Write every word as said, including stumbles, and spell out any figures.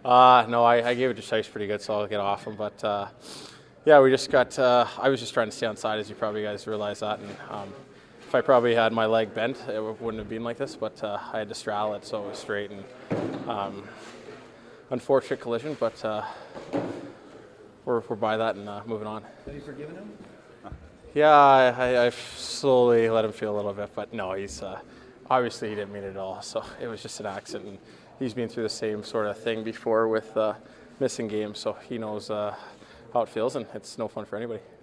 Uh, no, I, I gave it to Shice pretty good, so I'll get off him. But uh, yeah, we just got. Uh, I was just trying to stay on side, as you probably guys realize that. And um, if I probably had my leg bent, it wouldn't have been like this. But uh, I had to straddle it, so it was straight. And um, unfortunate collision, but uh, we're we're by that and uh, moving on. Have you forgiven him? Yeah, I, I, I've slowly let him feel a little bit, but no, he's uh, obviously he didn't mean it at all. So it was just an accident. And he's been through the same sort of thing before with uh, missing games, so he knows uh, how it feels, and it's no fun for anybody.